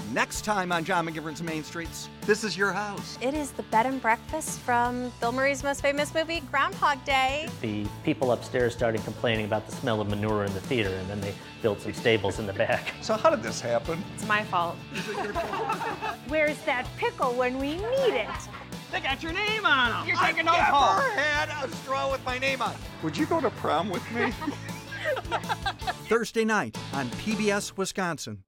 next time on John McGivern's Main Streets, this is your house. It is the bed and breakfast from Bill Murray's most famous movie, Groundhog Day. The people upstairs started complaining about the smell of manure in the theater, and then they built some stables in the back. So how did this happen? It's my fault. Where's that pickle when we need it? They got your name on them. You're taking I've those home. never had a straw with my name on it. Would you go to prom with me? Thursday night on PBS Wisconsin.